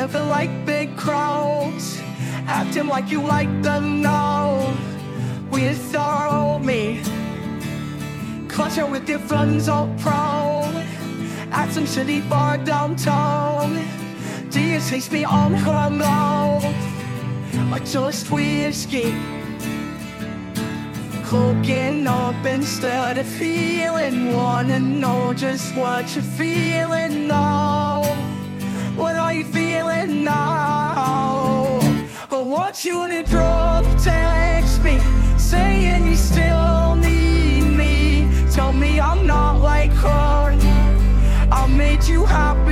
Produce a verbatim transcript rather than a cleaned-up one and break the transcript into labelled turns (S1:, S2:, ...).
S1: never like big crowds, acting like you like them now. Without me, clutching with your friends all proud at some city bar downtown. Do you taste me on her mouth like just whiskey? Cloaking up instead of feeling. Wanna know just what you're feeling now. What are you feeling now? I want you to drop text me, saying you still need me. Tell me I'm not like her, I made you happy